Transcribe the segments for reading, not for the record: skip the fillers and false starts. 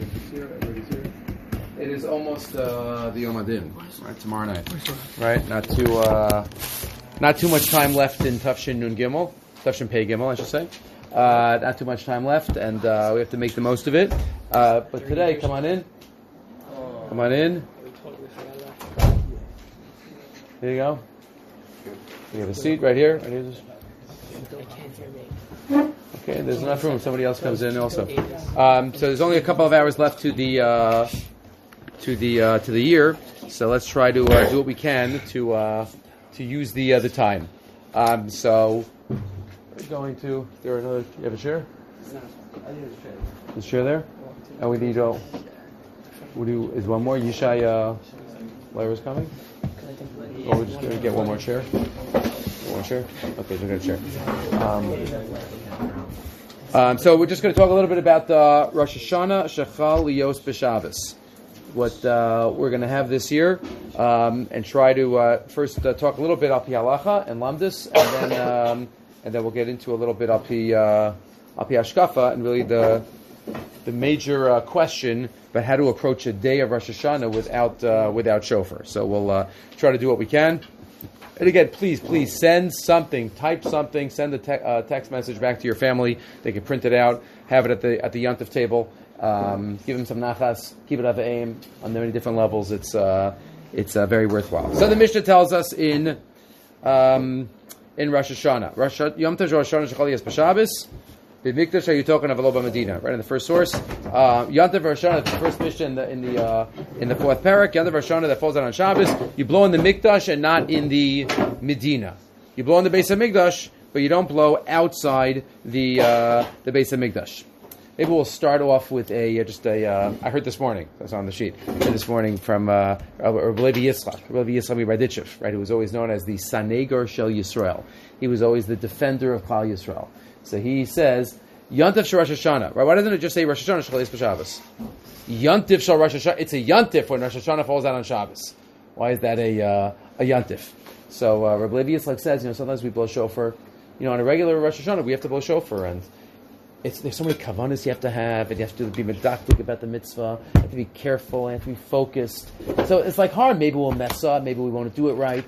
It is almost the Yom Adin, right? Tomorrow night, right? Not too much time left in Tafshin Nun Gimel, Tafshin Pei Gimel, I should say. Not too much time left, and we have to make the most of it. But today, come on in. Come on in. Here you go. You have a seat right here. Okay, there's enough room. Somebody else comes in also. So there's only a couple of hours left to the year. So let's try to do what we can to use the time. So we're going to. There another. You have a chair? No, I need a chair. There's a chair there. And we need. Is one more? Yishai Lyra's coming. Or we're just going to get one more chair. One more chair. Okay, so we got a chair. So we're just going to talk a little bit about Rosh Hashanah Shechal Lios B'Shabbos. What we're going to have this year, and try to first talk a little bit Api Halacha and Lamdus, and then we'll get into a little bit Api Hashkafa, and really the major question about how to approach a day of Rosh Hashanah without shofar. So we'll try to do what we can. And again, please send something, type something, send a text message back to your family. They can print it out, have it at the Yontif table. Give them some nachas, keep it at aim on many different levels. It's very worthwhile. So the Mishnah tells us in Rosh Hashanah, Yom Tov Rosh Hashanah Shechal Lios B'Shabbos. B'mikdash are you talking of Aloba Medina, right in the first source. Yom Tov Rosh Hashanah, the first Mishnah in the fourth parak. Yom Tov Rosh Hashanah that falls out on Shabbos. You blow in the Mikdash and not in the Medina. You blow in the Beis HaMikdash, but you don't blow outside the Beis HaMikdash. Maybe we'll start off with I heard this morning, that's on the sheet, this morning from Rabbi Levi Yitzchak Berditchev, right, who was always known as the Sanegar Shel Yisrael. He was always the defender of Klal Yisrael. So he says, Yontif Shel Rosh Hashanah, right? Why doesn't it just say Rosh Hashanah Shel Lios B'Shabbos? Yontif Shel Rosh Hashanah, it's a Yontif when Rosh Hashanah falls out on Shabbos. Why is that a Yontif? So Rabbi Levi Yitzchak says, sometimes we blow shofar, on a regular Rosh Hashanah we have to blow shofar, and there's so many kavanas you have to have, and you have to be medactic about the mitzvah, you have to be careful, you have to be focused. So it's like hard, maybe we'll mess up, maybe we won't do it right.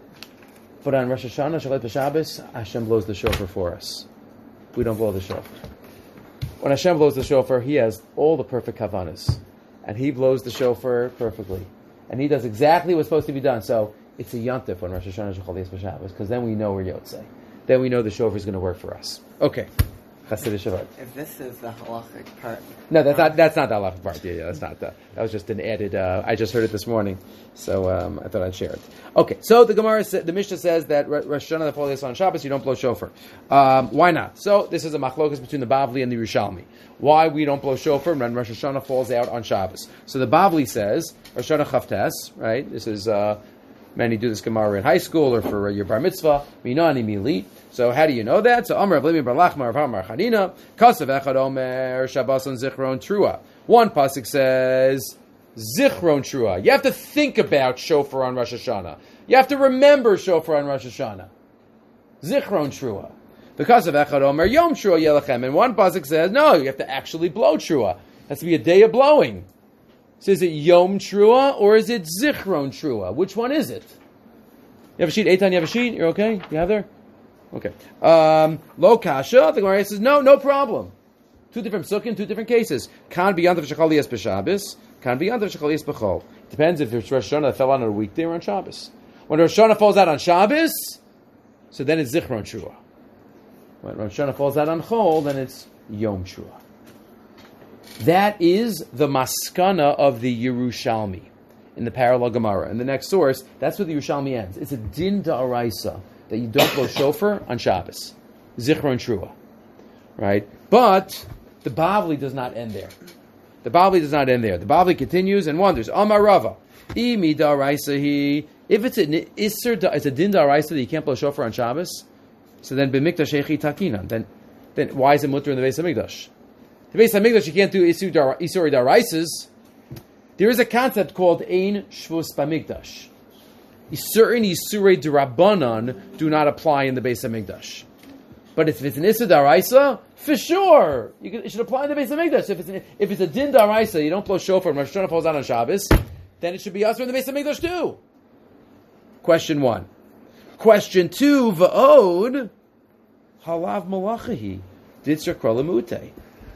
But on Rosh Hashanah, Shel Lios B'Shabbos, Hashem blows the shofar for us. We don't blow the shofar. When Hashem blows the shofar, He has all the perfect kavanas, and He blows the shofar perfectly, and He does exactly what's supposed to be done. So it's a yontif when Rosh Hashanah Shechal Lios B'Shabbos, because then we know we're yotzei. Then we know the shofar is going to work for us. Okay. If this is the halachic part. No, that's not the halachic part. Yeah, that's not that. That was just an added. I just heard it this morning, so I thought I'd share it. Okay, so the Mishnah says that Rosh Hashanah that falls on Shabbos, you don't blow shofar. Why not? So this is a machlokas between the Bavli and the Yerushalmi. Why we don't blow shofar when Rosh Hashanah falls out on Shabbos? So the Bavli says Rosh Hashanah Chavtes, right? This is many do this Gemara in high school or for your bar mitzvah. Minani mili. So how do you know that? So Amar Avlimi Bar Lachma Rav Amar Chanina Kasav Echad Omer Shabbason Zichron Trua. One pasuk says Zichron Trua. You have to think about shofar on Rosh Hashanah. You have to remember shofar on Rosh Hashanah. Zichron Trua. The Kasav Echad Omer Yom Trua Yelachem. And one pasuk says no, you have to actually blow Trua. It has to be a day of blowing. So is it Yom Trua or is it Zichron Trua? Which one is it? You have a sheet, Eitan, you have a sheet? You're okay? You have there? Okay. Lo kasha, the Gemara says, no problem. Two different psukim, two different cases. Kan be Yontif Shechal Lios B'Shabbos, kan be Yontif Shechal Lios B'Chol. Depends if it's Rosh Hashanah that fell out on a weekday or on Shabbos. When Rosh Hashanah falls out on Shabbos, so then it's Zichron Trua. When Rosh Hashanah falls out on Chol, then it's Yom Trua. That is the maskana of the Yerushalmi in the parallel Gemara. In the next source, that's where the Yerushalmi ends. It's a din da'araisa that you don't blow shofar on Shabbos. Zichron Trua. Right? But the Bavli does not end there. The Bavli continues and wonders. Amar Rava. Imi da'araisa hi. If it's an Isser, it's a din da'araisa that you can't blow shofar on Shabbos, so then b'mikdash echi takinan. Then why is it mutter in the Beis HaMikdash? The Beis HaMikdash you can't do Isur da'araisas. There is a concept called Ein Shvus B'Mikdash. Certain Isurei D'Rabbanan do not apply in the Beis HaMikdash. But if it's an Issa Daraisa, for sure, it should apply in the Beis HaMikdash. If it's a Din Daraisa, you don't blow shofar, and Rosh Hashanah falls out on Shabbos, then it should be also in the Beis HaMikdash too. Question 1. Question 2, V'od, Halav Malachahi, Ditzra Krolamute.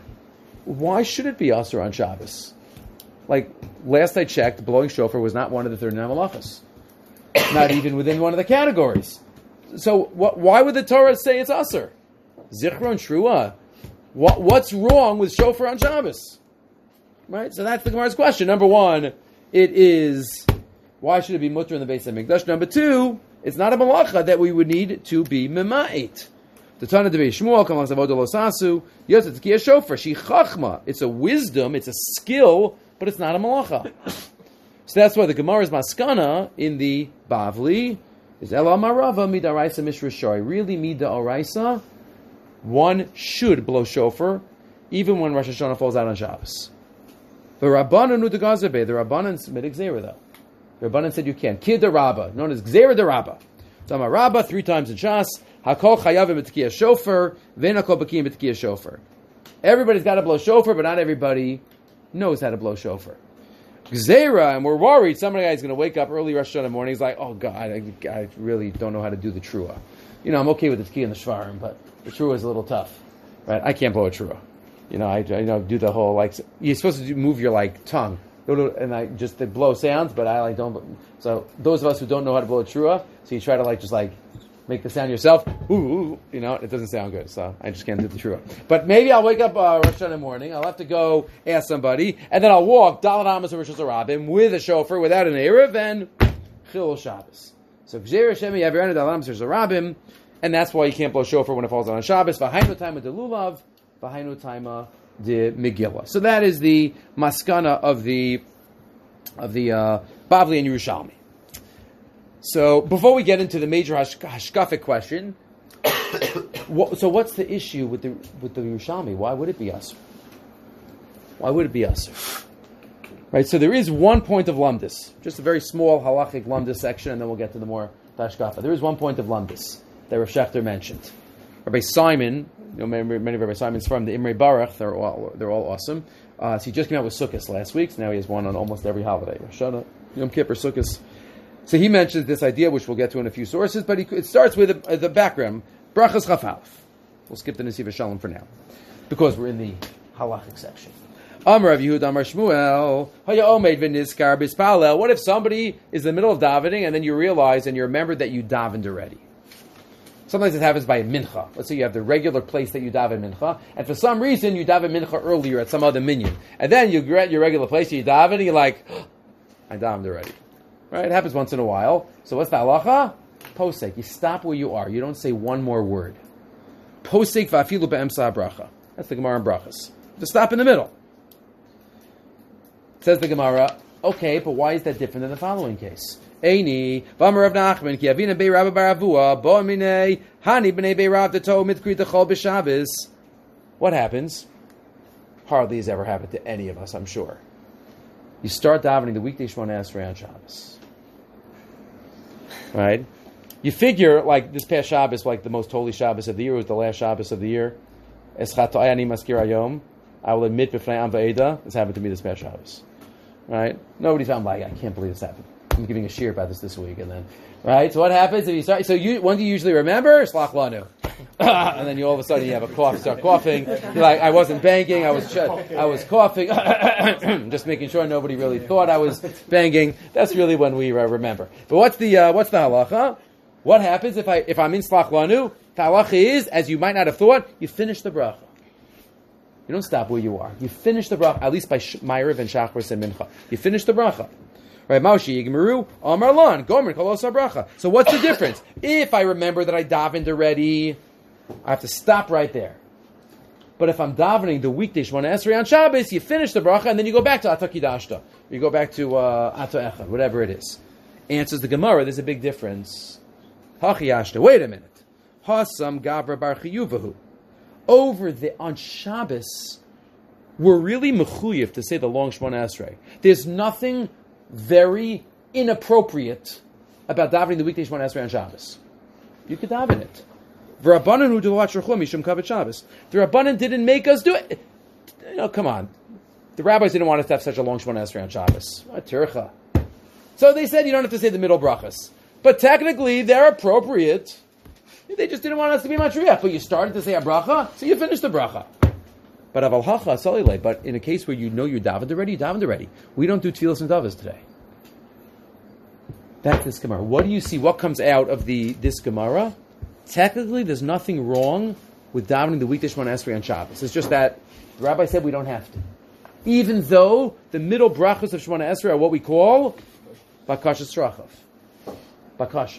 Why should it be Asur on Shabbos? Like, last I checked, blowing shofar was not one of the 39 malachas. Not even within one of the categories. So, why would the Torah say it's Asur? Zichron Trua. What's wrong with shofar on Shabbos? Right? So that's the Gemara's question. Number 1, it is, why should it be mutter in the Beis HaMikdash? Number 2, it's not a malacha that we would need to be mema'it. The Tana Devei Shmuel, Kamas Avodah Lo Sasu, Yosef Tzkiya Shofar, Shi Chachma. It's a wisdom, it's a skill, but it's not a malacha. So that's why the Gemara's maskana in the Bavli is Ela Marava Midaraisa Mishrashari. Really, Midaraisa, one should blow shofar, even when Rosh Hashanah falls out on Shabbos. The Rabbanan Udagazabe, the Rabbanan submitted Gzera though. The Rabbanan said you can't. Kid the Rabba, known as Gzera the Rabba. So I'm a Rabba 3 times in Shas. Hakol Chayavim B'Tkiyah Shofar, V'Nakol B'Kiyim B'Tkiyah Shofar. Everybody's got to blow shofar, but not everybody knows how to blow shofar. Gzeira, and we're worried some guy is going to wake up early Rosh Hashanah morning. He's like, oh God, I really don't know how to do the Trua. You know, I'm okay with the Tkiyah and the Shvarim, but the Trua is a little tough. Right? I can't blow a Trua. You know, I do the whole, like, you're supposed to move your, like, tongue. And I just blow sounds, but I like don't. So those of us who don't know how to blow a Trua, so you try to just make the sound yourself. Ooh, you know, it doesn't sound good. So I just can't do the Trua. But maybe I'll wake up Rosh Hashanah morning. I'll have to go ask somebody, and then I'll walk Daled Amos of Rosh Hashanah with a shofar, without an erev, and Chilul Shabbos. So Gzeira Shemi Yavirenu Daled Amos of Rosh Hashanah, and that's why you can't blow shofar when it falls on Shabbos. V'hainu Taima de Lulav, V'hainu Taima de Megillah. So that is the maskana of the Bavli and Yerushalmi. So before we get into the major hashkafic question, so what's the issue with the Yerushalmi? Why would it be us? Why would it be us? Right. So there is one point of lumdus, just a very small halachic lumdus section, and then we'll get to the more hashkafa. There is one point of lumdus that Rav Shechter mentioned. Rabbi Simon, many of Rabbi Simon's from the Imrei Baruch. They're all awesome. So he just came out with Sukkot last week. So now he has one on almost every holiday. Rosh Hashanah, Yom Kippur, Sukkot. So he mentions this idea, which we'll get to in a few sources, but it starts with the background. Brachas Chaf Aleph. We'll skip the Nesiva Shalom for now, because we're in the halachic section. Amar Rav Yehuda Amar Shmuel, Haya Omeid v'Nizkar Bispalel. What if somebody is in the middle of davening, and then you realize and you remember that you davened already? Sometimes it happens by a mincha. Let's say you have the regular place that you daven mincha, and for some reason you daven mincha earlier at some other minyan. And then you get your regular place, you daven, and you're like, I davened already. Right? It happens once in a while. So what's the halacha? Posek. You stop where you are. You don't say one more word. Posek va'afilu be'emsa bracha. That's the Gemara in Brachas. Just stop in the middle. Says the Gemara, okay, but why is that different than the following case? Eini, v'amar Rav Nachman, ki avina bei Rabba bar Avua, bo minei, hani b'nei bei Rav deto mitkri techol b'Shabbos. What happens? Hardly has ever happened to any of us, I'm sure. You start davening the weekday Shemona Esrei on Shabbos. Right? You figure, like, this past Shabbos, like the most holy Shabbos of the year, was the last Shabbos of the year. Eschato ayani maskir ayom. I will admit b'fnei am v'eda, this happened to me this past Shabbos. Right? Nobody found like, I can't believe this happened. I'm giving a shiur about this week, and then, right? So what happens if you start? So when do you usually remember? Slach lanu, and then you all of a sudden you have a cough, start coughing. You're like, I wasn't banging, I was coughing, just making sure nobody really thought I was banging. That's really when we remember. But what's the halacha? What happens if I'm in slach lanu? The halacha is, as you might not have thought, you finish the bracha. You don't stop where you are. You finish the bracha, at least by Ma'ariv and Shachris and Mincha. You finish the bracha. Right, Maushi Yigmaru, Amar Lan, Gomer, Kolos Bracha. So what's the difference? If I remember that I davened already, I have to stop right there. But if I'm davening the weekday Shemona Esrei on Shabbos, you finish the bracha and then you go back to Ata Kidashta. You go back to Ata Echad, whatever it is. Answers the Gemara, there's a big difference. Hachiyashta, wait a minute. Hasam Gavra Bar Chiyuvahu. On Shabbos, we're really mechuyev to say the long Shemona Esrei. There's nothing very inappropriate about davening the weekday Shemona Esrei on Shabbos. You could daven it. V'Rabbanan hu delat shurchum mishum kavod Shabbos. The Rabbanan didn't make us do it. Come on. The rabbis didn't want us to have such a long Shemona Esrei on Shabbos. What tircha? So they said you don't have to say the middle brachas. But technically, they're appropriate. They just didn't want us to be matriach. But you started to say a bracha, so you finished the bracha. But aval hacha salile. But in a case where you know you're davened already. We don't do tefillos and davos today. That's this Gemara. What do you see? What comes out of this Gemara? Technically, there's nothing wrong with davening the weekday Shemona Esrei on Shabbos. It's just that the rabbi said we don't have to. Even though the middle brachas of Shemona Esrei are what we call Bakasha Srachav. Bakasha.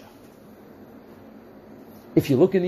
If you look in the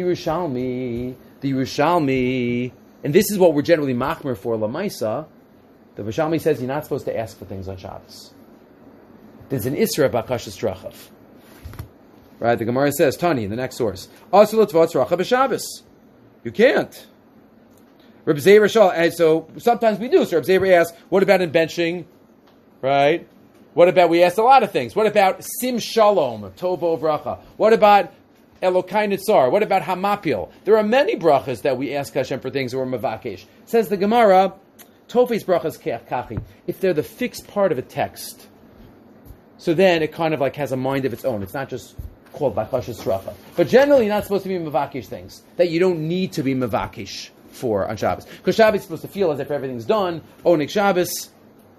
Yerushalmi, and this is what we're generally machmer for, Lamaisa, the Yerushalmi says you're not supposed to ask for things on Shabbos. There's an Isra Bakasha Srachav. Right? The Gemara says, Tani, in the next source, Asur l'tvot Srachav b'Shabbos. You can't. Reb Zeir Shal, and so sometimes we do. So Reb Zeir asks, what about in benching? Right? What about, we asked a lot of things. What about Sim Shalom, Tovo Bracha? What about Elokai Nitzar? What about Hamapil? There are many brachas that we ask Hashem for things that we're mavakesh. Says the Gemara, Tofes brachas kachi. If they're the fixed part of a text, so then it kind of like has a mind of its own. It's not just called Bakashas Sracha. But generally, you're not supposed to be mavakesh things that you don't need to be mavakesh for on Shabbos. Because Shabbos is supposed to feel as if everything's done. Onik Shabbos.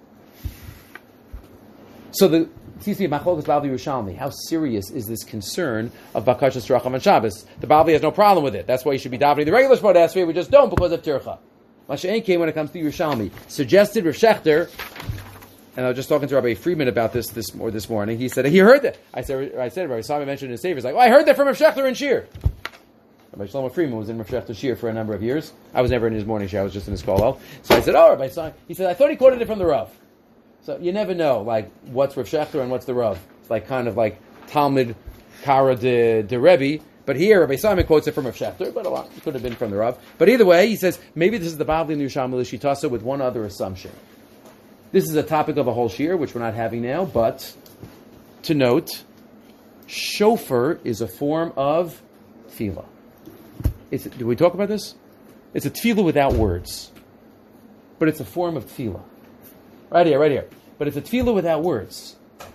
So it seems to be Machlokas Bavli Yerushalmi. How serious is this concern of Bakashas Srachav on Shabbos? The Bavli has no problem with it. That's why you should be davening the regular Shemona Esrei. We just don't because of Tircha. Masha'en came when it comes to Yerushalmi. Suggested Rav Shechter, and I was just talking to Rabbi Friedman about this morning. He said he heard that. I said Rabbi Simon mentioned in his Sefer. He's like, I heard that from Rav Shechter in Shir. Rabbi Shlomo Friedman was in Rav Shechter's Shir for a number of years. I was never in his morning Shir. I was just in his kollel. So I said, Rabbi Simon. He said, I thought he quoted it from the Rav. So you never know, like, what's Rav Shechter and what's the Rav. It's like kind of like Talmud Kara de Rebbe. But here, Rabbi Simon quotes it from Rav Shechter, but a lot could have been from the Rav. But either way, he says, maybe this is the Bavli and the Yerushalmi L'Shitasa with one other assumption. This is a topic of a whole shir, which we're not having now, but to note, shofar is a form of tefillah. Did we talk about this? It's a tefillah without words. But it's a form of tefillah. Right here. But it's a tefillah without words.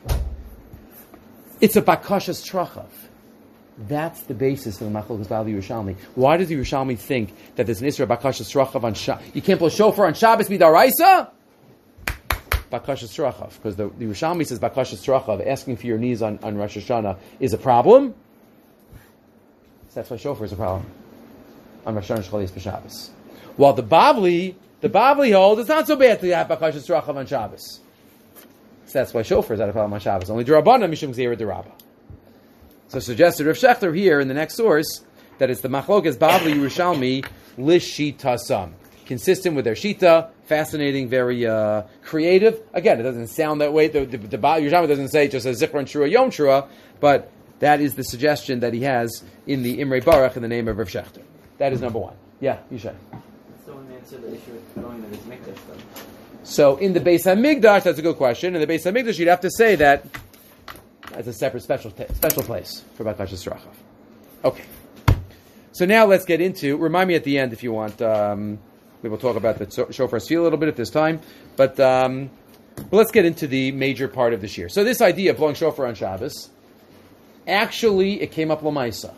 It's a bakashas trachav. That's the basis of the Machlokas Bavli Yerushalmi. Why does the Yerushalmi think that there's an Isra bakashas trachav on Shabbos? You can't blow shofar on Shabbos midaraisa? Bakashas trachav. Because the Yerushalmi says bakashas trachav, asking for your knees on Rosh Hashanah, is a problem. So that's why shofar is a problem on Rosh Hashanah Shchalis b'Shabbos. While the Bavli holds it's not so bad to have bakashas trachav on Shabbos. So that's why shofar is not a problem on Shabbos. Only D'Rabbanan mishum gzeira d'Rabba. So suggested Rav Shechter here in the next source that it's the Machlokas Bavli Yerushalmi Lishitasam, consistent with their shita, fascinating, very creative. Again, it doesn't sound that way. The Yerushalmi doesn't say just a Zichron Shura Yom Shura, but that is the suggestion that he has in the Imrei Baruch in the name of Rav Shechter. That is number one. Yeah, Yishai. So in answer the issue with going to this Mikdash though. So in the Beis HaMikdash, that's a good question. In the Beis HaMikdash, you'd have to say that as a separate special place for Bakashas Srachav. Okay. So now let's get into, remind me at the end if you want, we will talk about the shofar tefillah a little bit if there's time, but let's get into the major part of this year. So this idea of blowing shofar on Shabbos, actually it came up Lamaisa.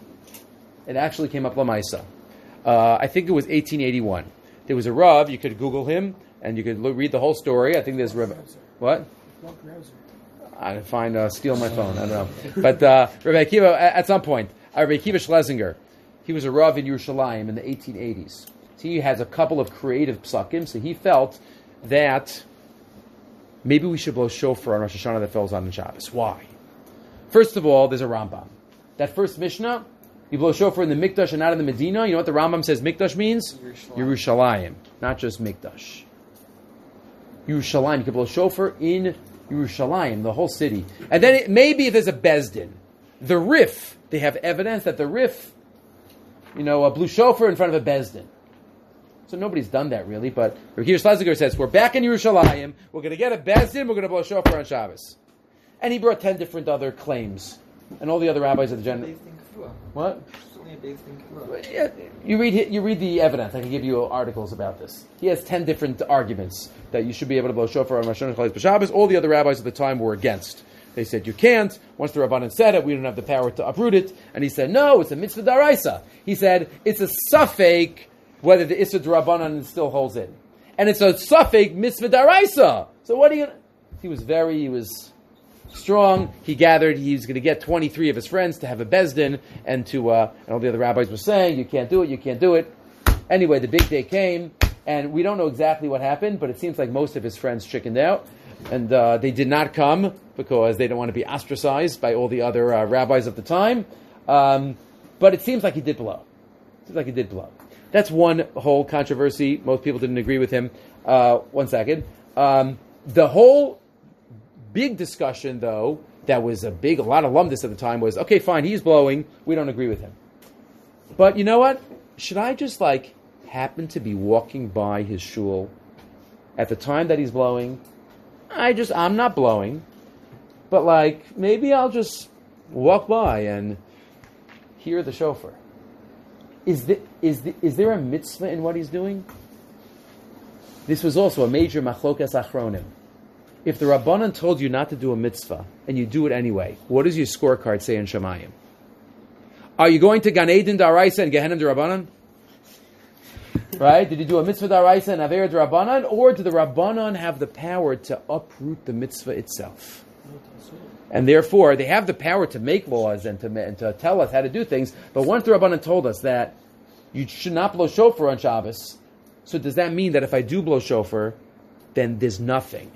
I think it was 1881. There was a Rav, you could Google him, and you could read the whole story. I think there's Rav, what? I find steal my phone. I don't know, but Rabbi Akiva at some point, Rabbi Akiva Schlesinger, he was a Rav in Yerushalayim in the 1880s. He has a couple of creative psakim, so he felt that maybe we should blow shofar on Rosh Hashanah that falls on Shabbos. Why? First of all, there's a Rambam. That first Mishnah, you blow shofar in the Mikdash and not in the Medina. You know what the Rambam says Mikdash means? Yerushalayim, not just Mikdash. Yerushalayim, you can blow shofar in Yerushalayim, the whole city. And then maybe if there's a Bezdin. The Rif, they have evidence that the Rif, blew shofar in front of a Bezdin. So nobody's done that really, but Rabbi Akiva Schlesinger says, we're back in Yerushalayim, we're going to get a Bezdin, we're going to blow shofar on Shabbos. And he brought 10 different other claims. And all the other rabbis of the general... What? You read the evidence. I can give you articles about this. He has 10 different arguments that you should be able to blow shofar on Rosh Hashanah B'Shabbos. All the other rabbis at the time were against. They said you can't. Once the Rabbanan said it, we don't have the power to uproot it. And he said, no, it's a mitzvah daraisa. He said, it's a suffix whether the Issa Rabbanan still holds in. And it's a suffix mitzvah daraisa. So what are you... He was strong. He gathered, he's going to get 23 of his friends to have a bezdin, and all the other rabbis were saying, you can't do it. Anyway, the big day came, and we don't know exactly what happened, but it seems like most of his friends chickened out, and they did not come because they didn't want to be ostracized by all the other rabbis of the time. But it seems like he did blow. That's one whole controversy. Most people didn't agree with him. One second. The whole big discussion, though, that was a lot of lumdus at the time was, okay, fine, he's blowing, we don't agree with him. But you know what? Should I just, happen to be walking by his shul at the time that he's blowing? I'm not blowing, but, maybe I'll just walk by and hear the shofar. Is there a mitzvah in what he's doing? This was also a major machlokas achronim. If the Rabbanan told you not to do a mitzvah, and you do it anyway, what does your scorecard say in Shemayim? Are you going to Gan Eden Daraisa and Gehenim D'Rabbanan? Right? Did you do a mitzvah Daraisa and Avera D'Rabbanan? Or do the Rabbanan have the power to uproot the mitzvah itself? And therefore, they have the power to make laws and to tell us how to do things, but once the Rabbanan told us that you should not blow shofar on Shabbos, so does that mean that if I do blow shofar, then there's nothing?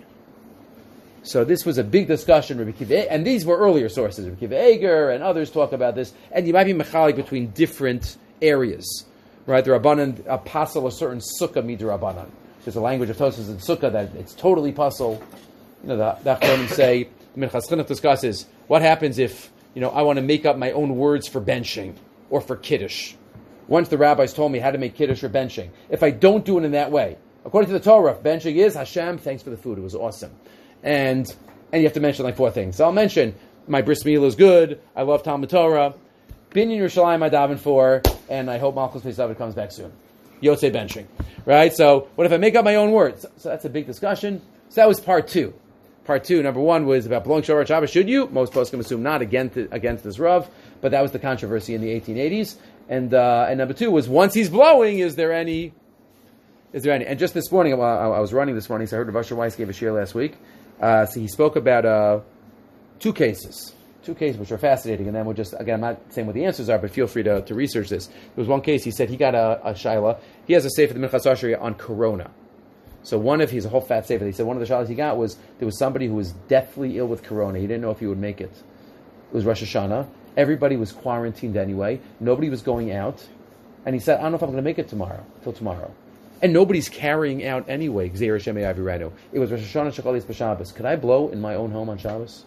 So this was a big discussion, and these were earlier sources. Rabbi Akiva Eger and others talk about this, and you might be mechalik between different areas, right? The Rabbanan apostle a certain sukkah midrabanan. There's a language of Tosfos in sukkah that it's totally puzzle. The Achronim say, the Minchas Chinuch discusses, what happens if, I want to make up my own words for benching or for kiddush? Once the rabbis told me how to make kiddush or benching. If I don't do it in that way, according to the Torah, benching is, Hashem, thanks for the food, it was awesome. And you have to mention 4 things. So I'll mention my bris milah is good. I love Talmud Torah. Binyan Yerushalayim I daven for, and I hope Malchus Beis David comes back soon. Yotzei benching, right? So what if I make up my own words? So that's a big discussion. So that was part 2. Part 2, number 1 was about blowing shofar Shabbos. Should you? Most poskim assume not against this Rav, but that was the controversy in the 1880s. And number 2 was once he's blowing, is there any? And just this morning, I was running this morning, so I heard Rav Asher Weiss gave a shir last week. So he spoke about 2 cases which are fascinating, and then we'll just, again, I'm not saying what the answers are, but feel free to research this. There was one case, he said he got a shaila. He has a sefer, the Minchas Asher, on corona. So he's a whole fat sefer. He said one of the shailas he got was, there was somebody who was deathly ill with corona. He didn't know if he would make it. It was Rosh Hashanah. Everybody was quarantined anyway. Nobody was going out. And he said, I don't know if I'm going to make it till tomorrow. And nobody's carrying out anyway. It was Rosh Hashanah Shechal B'Shabbos. Could I blow in my own home on Shabbos?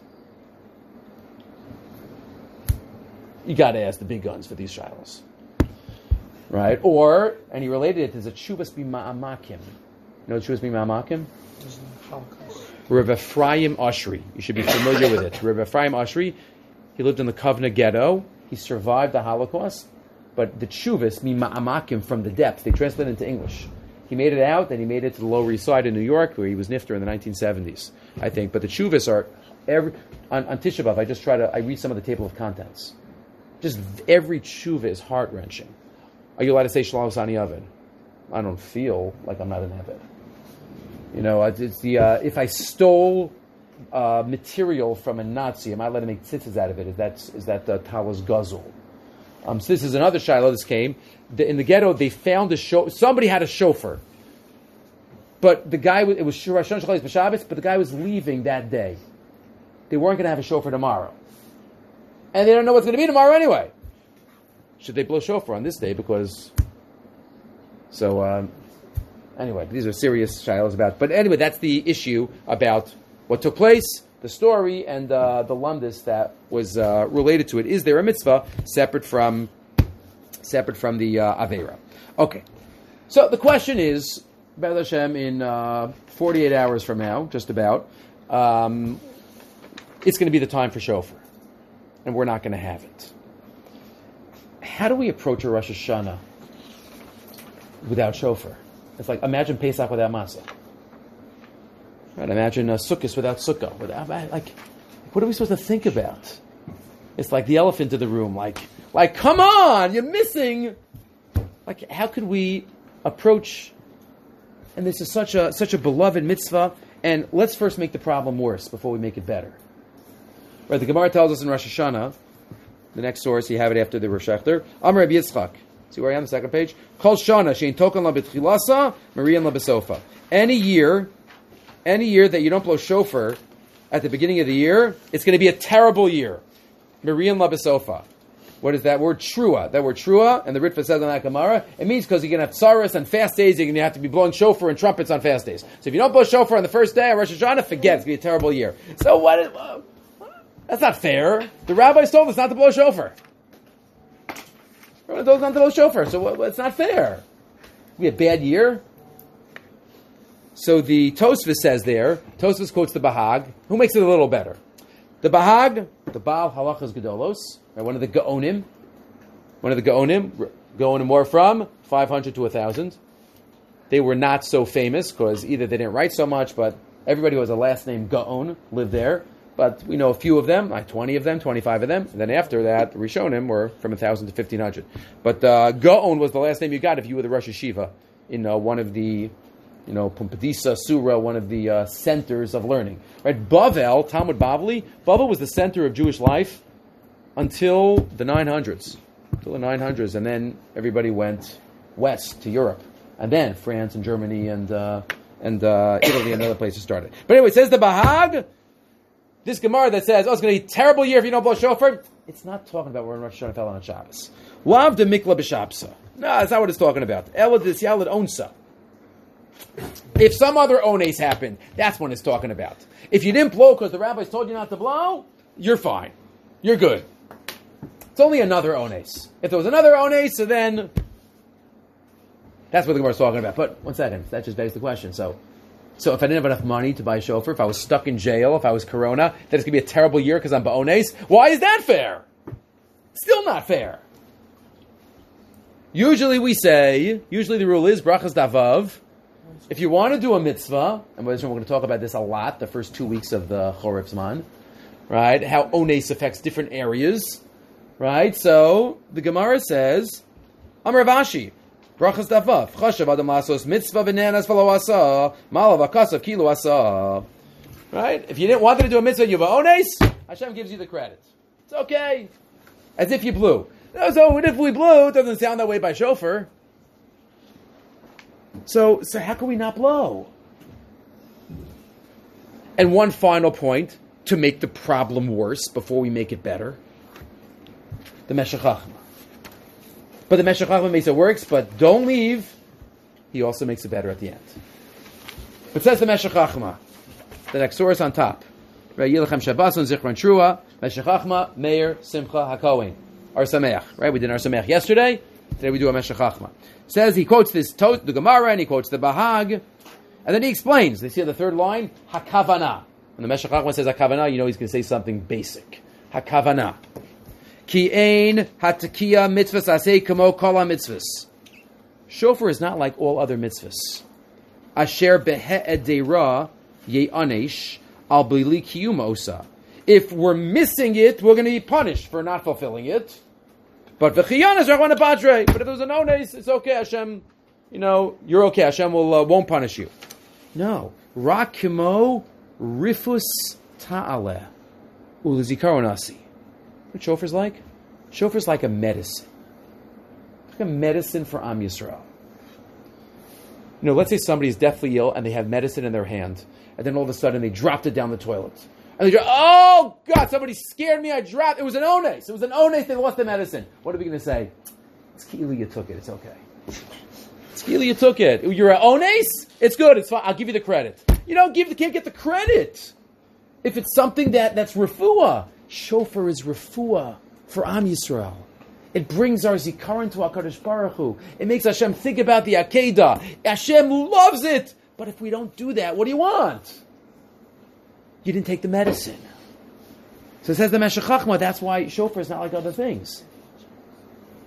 You got to ask the big guns for these shilas, right? And he related it. There's a Tshuvas B'Ma'amakim. You know Tshuvas B'Ma'amakim? Rav Ephraim Oshri. You should be familiar with it. Rav Ephraim Oshri. He lived in the Kovna ghetto. He survived the Holocaust, but the Tshuvas B'Ma'amakim from the depths. They translated into English. He made it out, and he made it to the Lower East Side in New York, where he was nifter in the 1970s, I think. But the Tshuvas are on Tisha B'Av. I read some of the table of contents. Just every tshuva is heart-wrenching. Are you allowed to say Shalom Sani Oven? I don't feel like I'm not in heaven. It's the if I stole material from a Nazi, am I allowed to make tzitzis out of it? Is that talis guzzle? So this is another shiloh. This came in the ghetto. They found somebody had a shofar, but the guy it was Rosh Hashanah Shechal B'Shabbos, but the guy was leaving that day. They weren't going to have a shofar tomorrow, and they don't know what's going to be tomorrow anyway. Should they blow shofar on this day? Anyway, these are serious shilohs about. But anyway, that's the issue about what took place, the story, and the lumdus that was related to it. Is there a mitzvah separate from the Aveira? Okay. So the question is, Be'ez Hashem, in 48 hours from now, just about, it's going to be the time for shofar. And we're not going to have it. how do we approach a Rosh Hashanah without shofar? It's like, imagine Pesach without matzah. Right? Imagine Sukkot without sukkah. What are we supposed to think about? It's like the elephant in the room. Like, come on, you're missing. Like, how could we approach? And this is such a beloved mitzvah. And let's first make the problem worse before we make it better. Right? The Gemara tells us in Rosh Hashanah, the next source, you have it after the Rosh Hashanah. Amar Rabbi Yitzchak. See where I am, the second page? Kol Shana shein tokan la b'tchilasa, Marian la b'sofa. Any year that you don't blow shofar at the beginning of the year, it's going to be a terrible year. Marian la b'sofa. What is that word? Trua. That word trua, and the Ritva says on that Gemara, it means because you're going to have tsaras on fast days, you're going to have to be blowing shofar and trumpets on fast days. So if you don't blow shofar on the first day of Rosh Hashanah, forget it's going to be a terrible year. So that's not fair. The rabbis told us not to blow shofar. The rabbis told us not to blow shofar, so it's not fair. It'll be a bad year. So the Tosfos says there, Tosfos quotes the Bahag, who makes it a little better. The Bahag, the Baal Halachas Gedolos, right, one of the Gaonim were from 500 to 1,000. They were not so famous because either they didn't write so much, but everybody who has a last name Gaon lived there. But we know a few of them, like 20 of them, 25 of them. And then after that, the Rishonim were from 1,000 to 1,500. But Gaon was the last name you got if you were the Rosh Yeshiva in one of the, Pumbedisa Surah, one of the centers of learning. Right? Bavel, Talmud Bavli, Bavel was the center of Jewish life until the 900s. And then everybody went west to Europe. And then France and Germany and Italy and other places started. But anyway, it says the Bahag, this Gemara that says, it's going to be a terrible year if you don't blow shofar, it's not talking about when Rosh Hashanah fell on Shabbos. Lav de mikla b'shapsa. No, that's not what it's talking about. Elad dis yalad onsa. If some other ones happened, that's what it's talking about. If you didn't blow because the rabbis told you not to blow, you're fine. You're good. It's only another ones. If there was another ones, so then that's what the Gemara is talking about. But one second, that just begs the question. So if I didn't have enough money to buy a shofar, if I was stuck in jail, if I was corona, then it's going to be a terrible year because I'm ba'ones. Why is that fair? Still not fair. Usually the rule is brachas davav. If you want to do a mitzvah, and we're going to talk about this a lot, the first 2 weeks of the Chorif Zman, right? How ones affects different areas, right? So the Gemara says, Amar Rav brachas davav, chashav adam lasos mitzvah v'nenas v'lo asa, malav akasav kilo asa. Right? If you didn't want to do a mitzvah, you have ones, Hashem gives you the credit. It's okay. As if you blew. So if we blew, it doesn't sound that way by shofar. So how can we not blow? And one final point to make the problem worse before we make it better. The Meshech Chachma. But the Meshech Chachma makes it worse, but don't leave. He also makes it better at the end. But says the Meshech Chachma, the next source on top. Yilachem Shabbason Zichron Trua, Meshech Chachma, Meir, Simcha, HaKohen. Our Sameach. Right? We did our Sameach yesterday. Today we do a Meshech Chachma. Says he quotes the Gemara and he quotes the Bahag, and then he explains. They see the third line, Hakavana. When the Meshech Chachma says Hakavana, you know he's going to say something basic. Hakavana. Ki ein hatakiya mitzvahs aseh kamo kol mitzvahs. Shofar is not like all other mitzvahs. Asher behe'edera ye'anesh al bili kiyum osa. If we're missing it, we're going to be punished for not fulfilling it. But v'chiyan is rachman apatre. But if there's an ones, it's okay. Hashem, you're okay. Hashem won't punish you. No, rak kimo rifus ta'aleh ulizikaronasi. What shofar's like? Shofar's like a medicine. Like a medicine for Am Yisrael. Let's say somebody's deathly ill and they have medicine in their hand, and then all of a sudden they dropped it down the toilet. And they go, oh God, somebody scared me, I dropped. It was an ones. It was an ones, they lost the medicine. What are we going to say? It's Keely, you took it. It's okay. It's Keely, you took it. You're an ones? It's good. It's fine. I'll give you the credit. You can't get the credit. If it's something that's refuah. Shofar is refuah for Am Yisrael. It brings our zikaron to HaKadosh Baruch Hu. It makes Hashem think about the Akedah. Hashem loves it. But if we don't do that, what do you want? You didn't take the medicine. So it says the Meshech Chachma, that's why shofar is not like other things.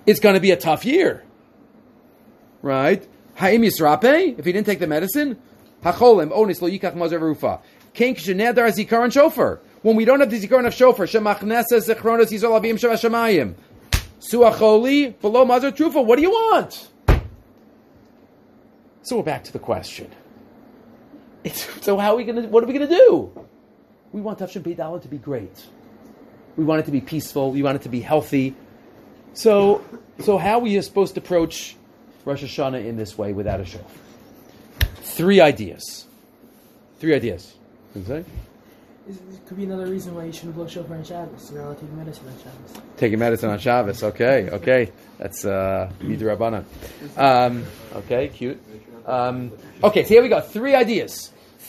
it's going to be a tough year. Right? Ha'im yisrape, if he didn't take the medicine, ha'cholem, onis lo yikach mazer rufa. Ken kshenedar zikaron shofar. When we don't have the zikaron of shofar, shemachnesa zichronos yisrael avim shavashamayim. Suacholi, below mazer trufa, what do you want? So we're back to the question. So how are we going to, what are we going to do? We want Tafshin Pei Dalet to be great. We want it to be peaceful. We want it to be healthy. So how are we supposed to approach Rosh Hashanah in this way without a shofar? Three ideas. What did you say? It could be another reason why you shouldn't blow shofar on Shabbos. You're allowed to take medicine on Shabbos. Taking medicine on Shabbos. Okay. That's Midrabanan. Okay, cute. Okay, so here we go. Three ideas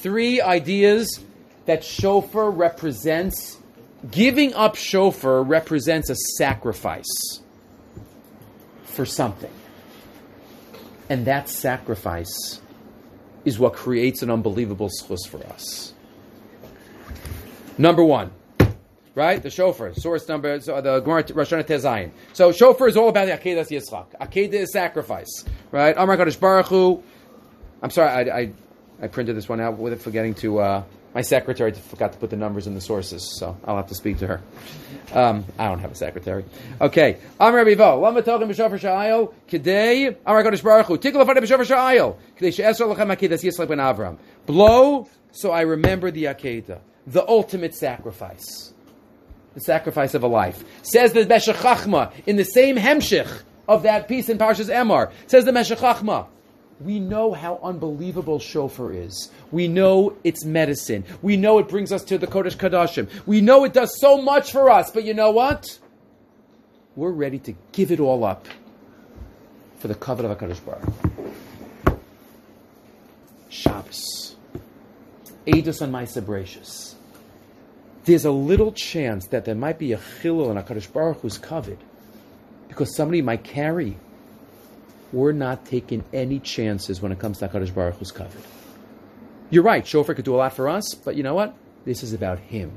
that shofar represents. Giving up shofar represents a sacrifice for something. And that sacrifice is what creates an unbelievable schus for us. Number one, right? The shofar, source number, so the Gemara Rosh Hashanah Tezayin. So shofar is all about the Akedas Yitzchak. Akedah is sacrifice, right? Amar Kadosh Baruch Hu. I'm sorry, I printed this one out with it, forgetting to. My secretary forgot to put the numbers in the sources, so I'll have to speak to her. I don't have a secretary. Okay. Amar Rabbi Vo, Lama Tolchim B'Shofar Sha'ayil, K'dei, Amar Kadosh Baruch Hu, Tikkel L'Fadei B'Shofar Sha'ayil, K'dei She'esra L'Chem Akedas Yitzchak Ben Avram. Blow, so I remember the Akedah, the ultimate sacrifice. The sacrifice of a life. Says the Meshech Chachma, in the same hemshich of that piece in Parshas Emor, says the Meshech Chachma, we know how unbelievable shofar is. We know it's medicine. We know it brings us to the Kodesh Kadashim. We know it does so much for us. But you know what? We're ready to give it all up for the covenant of HaKadosh Baruch Hu. Shabbos. Eidos on Ma'aseh Bereishis. There's a little chance that there might be a chilul in HaKadosh Baruch Hu's covet because somebody might carry. We're not taking any chances when it comes to HaKadosh Baruch Hu's covet. You're right, shofar could do a lot for us, but you know what? This is about him.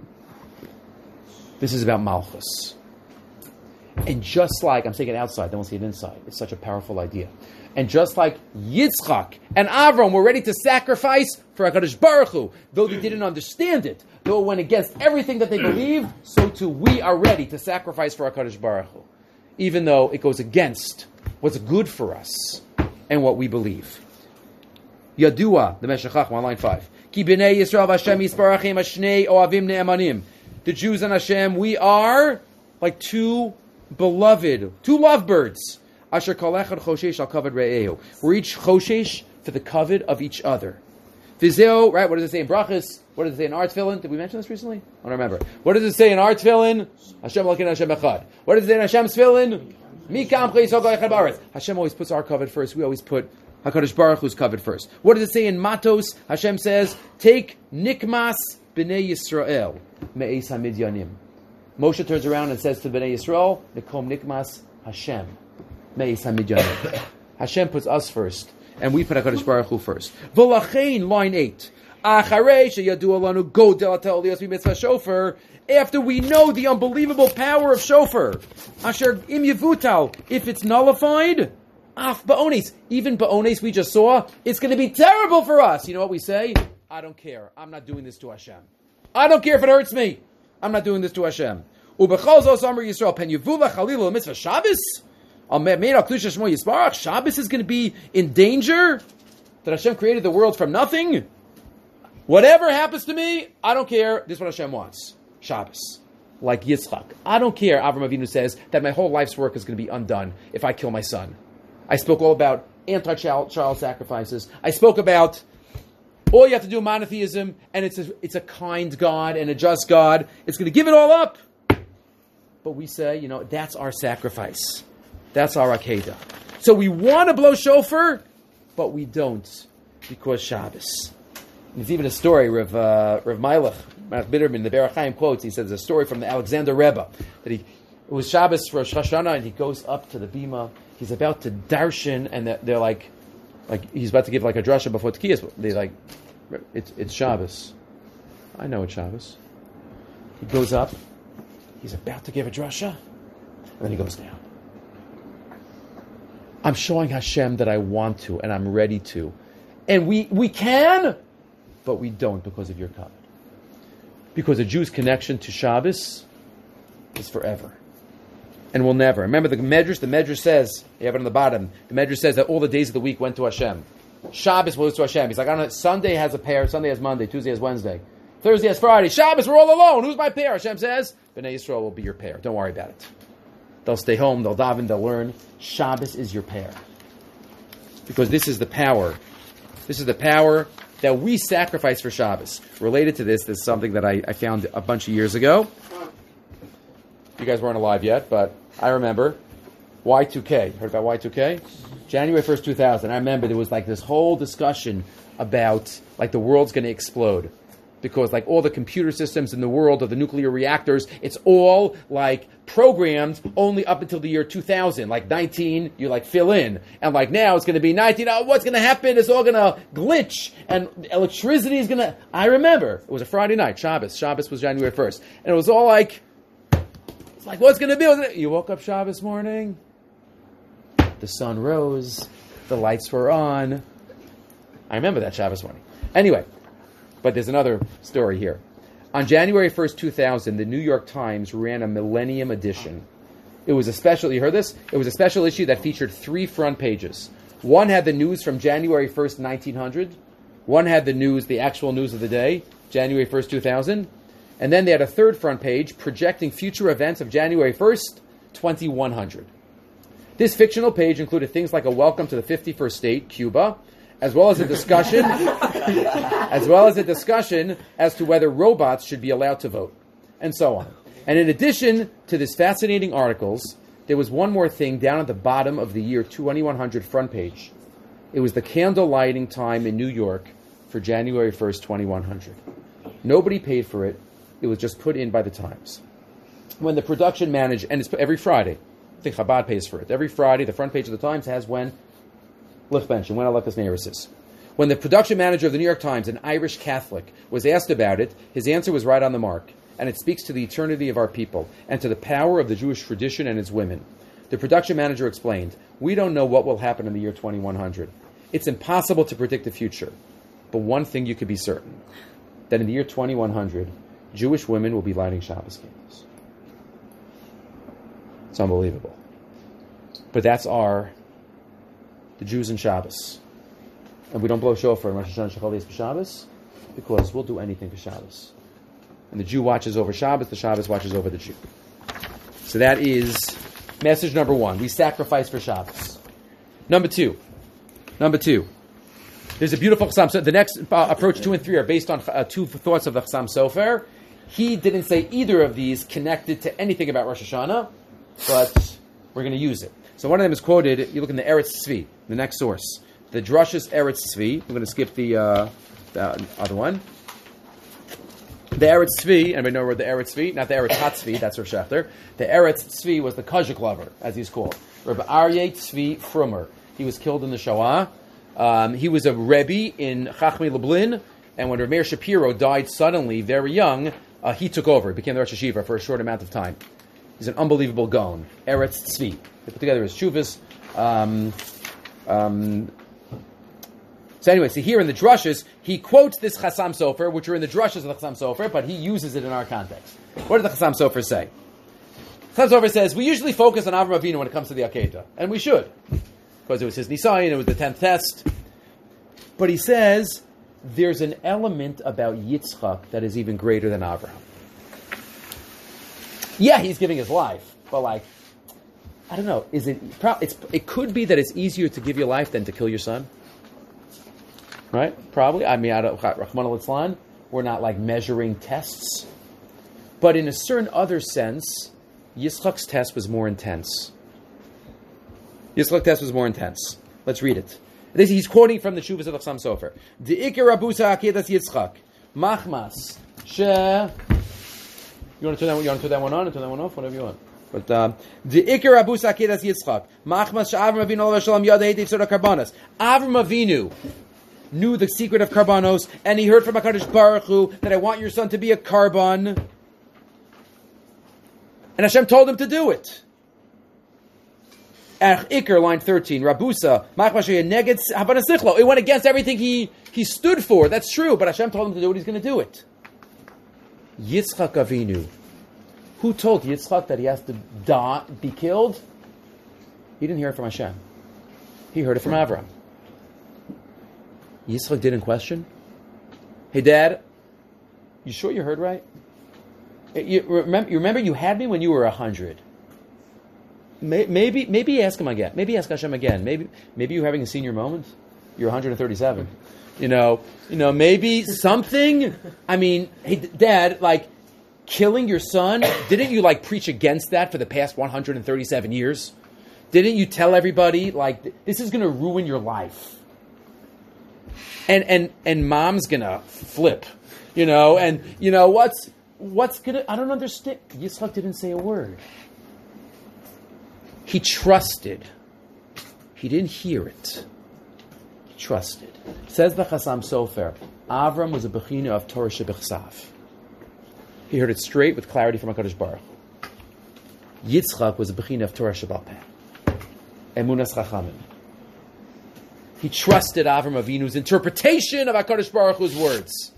This is about Malchus. And just like, I'm saying it outside, then we'll see it inside. It's such a powerful idea. And just like Yitzchak and Avram were ready to sacrifice for HaKadosh Baruch Hu, though they didn't understand it, though it went against everything that they believed, so too we are ready to sacrifice for HaKadosh Baruch Hu, even though it goes against what's good for us and what we believe. Yadua, the Meshech Chachma, on line 5. Ki b'nei Yisrael v'Hashem yisparachim ashnei oavim ne'emanim. The Jews and Hashem, we are like two lovebirds. Asher kol echad choshesh al kavod re'ehu. We're each choshesh for the kavod of each other. Vizeo, right? What does it say in Brachas? What does it say in our tefillin? Did we mention this recently? I don't remember. What does it say in our tefillin? Hashem Elokeinu Hashem Echad. What does it say in Hashem's tefillin? Hashem always puts our covet first. We always put HaKadosh Baruch Hu's covet first. What does it say in Matos? Hashem says, take Nikmas B'nai Yisrael Me'es HaMidyanim. Moshe turns around and says to B'nai Yisrael, Nikom Nikmas Hashem Me'es HaMidyanim. Hashem puts us first, and we put HaKadosh Baruch Hu first. V'lachein, line 8. Acharei sheyadu alanu go delatel lios b'mitzvah shofar. After we know the unbelievable power of shofar, asher im yevutal, if it's nullified, af ba'ones, even ba'ones we just saw, it's going to be terrible for us. You know what we say? I don't care. I'm not doing this to Hashem. I don't care if it hurts me. I'm not doing this to Hashem. Ubechol zos amar Yisrael pen yevula chalilu mitzvah Shabbos. Shabbos is going to be in danger. That Hashem created the world from nothing. Whatever happens to me, I don't care. This is what Hashem wants. Shabbos. Like Yitzchak. I don't care, Avram Avinu says, that my whole life's work is going to be undone if I kill my son. I spoke all about anti-child sacrifices. I spoke about all you have to do monotheism, and it's a kind God and a just God. It's going to give it all up. But we say, that's our sacrifice. That's our Akedah. So we want to blow shofar, but we don't because Shabbos. There's even a story, Rav Meilach, Bitterman, the Berach Chaim quotes, he says a story from the Alexander Rebbe, that it was Shabbos for Rosh Hashanah, and he goes up to the bima, he's about to darshan, and they're like he's about to give like a drasha before Tkiyas, they're like, it's Shabbos. I know it's Shabbos. He goes up, he's about to give a drasha, and then he goes down. I'm showing Hashem that I want to and I'm ready to. And we can, but we don't because of your covenant. Because a Jew's connection to Shabbos is forever. And will never. Remember the Medrash says, you have it on the bottom, the Medrash says that all the days of the week went to Hashem. Shabbos was to Hashem. He's like, I don't know, Sunday has a pair, Sunday has Monday, Tuesday has Wednesday, Thursday has Friday, Shabbos, we're all alone. Who's my pair? Hashem says, Bnei Yisrael will be your pair. Don't worry about it. They'll stay home, they'll daven, they'll learn. Shabbos is your pair. Because this is the power. This is the power that we sacrifice for Shabbos. Related to this is something that I found a bunch of years ago. You guys weren't alive yet, but I remember Y2K. Heard about Y2K? January 1st, 2000. I remember there was like this whole discussion about like the world's going to explode. Because like all the computer systems in the world of the nuclear reactors, it's all like programmed only up until the year 2000. Like 19, you like fill in. And like now it's going to be 19. Oh, what's going to happen? It's all going to glitch. And electricity is going to... I remember. It was a Friday night, Shabbos. Shabbos was January 1st. And it was all like... It's like, what's going to be? You woke up Shabbos morning. The sun rose. The lights were on. I remember that Shabbos morning. Anyway... But there's another story here. On January 1st, 2000, the New York Times ran a Millennium Edition. It was a special, you heard this? It was a special issue that featured 3 front pages. One had the news from January 1st, 1900. One had the news, the actual news of the day, January 1st, 2000. And then they had a third front page projecting future events of January 1st, 2100. This fictional page included things like a welcome to the 51st state, Cuba, as well as a discussion as to whether robots should be allowed to vote, and so on. And in addition to these fascinating articles, there was one more thing down at the bottom of the year 2100 front page. It was the candle lighting time in New York for January 1st, 2100. Nobody paid for it. It was just put in by the Times. When the production manager, and it's every Friday, I think Chabad pays for it. Every Friday, the front page of the Times has when Lichbench and when Alekas Neiris. When the production manager of the New York Times, an Irish Catholic, was asked about it, his answer was right on the mark, and it speaks to the eternity of our people and to the power of the Jewish tradition and its women. The production manager explained, "We don't know what will happen in the year 2100. It's impossible to predict the future, but one thing you could be certain, that in the year 2100, Jewish women will be lighting Shabbos candles." It's unbelievable. But that's the Jews in Shabbos. And we don't blow shofar in Rosh Hashanah Shechal Yis B'Shabbos because we'll do anything for Shabbos. And the Jew watches over Shabbos, the Shabbos watches over the Jew. So that is message number 1. We sacrifice for Shabbos. Number two. There's a beautiful Chassam Sofer. The next approach 2 and 3 are based on 2 thoughts of the Chassam Sofer. He didn't say either of these connected to anything about Rosh Hashanah, but we're going to use it. So one of them is quoted, you look in the Eretz Tzvi, the next source. The Drush's Eretz Tzvi. I'm going to skip the other one. The Eretz Tzvi, anybody know where the Eretz Tzvi? Not the Eretz HaTzvi, that's Rav Shechter. The Eretz Tzvi was the Kazhik lover, as he's called. Rabbi Aryeh Tzvi Frumer. He was killed in the Shoah. He was a Rebbe in Chachmei Lublin, and when Rav Meir Shapiro died suddenly, very young, he took over. He became the Rosh Hashiva for a short amount of time. He's an unbelievable Gaon. Eretz Tzvi. They put together his Shuvas. So anyway, so here in the Drushes, he quotes this Chassam Sofer, which are in the Drushes of the Chassam Sofer, but he uses it in our context. What does the Chassam Sofer say? Chassam Sofer says, we usually focus on Avram Avinu when it comes to the Akedah. And we should. Because it was his Nisayan, it was the 10th test. But he says, there's an element about Yitzchak that is even greater than Avraham. Yeah, he's giving his life, but like, I don't know. It could be that it's easier to give your life than to kill your son, right? Probably. I mean, Rahman al-Islam, we're not like measuring tests, but in a certain other sense, Yitzchak's test was more intense. Yitzchak's test was more intense. Let's read it. He's quoting from the Shuvas of the Chassam Sofer. De'ikar Rabusa Akedas Yitzchak Machmas She. You want to turn that one on and turn that one off? Whatever you want. But the Ikar Abu Sakedas Yitzchak Machmas Avram Avinu Alav Shalom Yada Hei Tzora Karbanos. Avram Avinu knew the secret of Karbanos, and he heard from HaKadosh Baruch Hu that I want your son to be a Karban, and Hashem told him to do it. Iker, line 13. Rabusa, it went against everything he stood for. That's true, but Hashem told him to do what he's going to do it. Yitzchak Avinu. Who told Yitzchak that he has to be killed? He didn't hear it from Hashem. He heard it from Avram. Yitzchak didn't question. Hey, Dad, you sure you heard right? You remember you had me when you were 100. Maybe ask him again. Maybe ask Hashem again. Maybe you're having a senior moment. You're 137. Maybe something. I mean, hey, Dad, like killing your son. Didn't you preach against that for the past 137 years? Didn't you tell everybody this is going to ruin your life? And mom's gonna flip, and what's gonna. I don't understand. Yitzchak didn't say a word. He trusted. He didn't hear it. He trusted. Says the Chasam Sofer, Avram was a bechina of Torah shebechsav. He heard it straight with clarity from HaKadosh Baruch Hu. Yitzchak was a bechina of Torah shebal peh. Emunas chachamim. He trusted Avram Avinu's interpretation of HaKadosh Baruch Hu's words.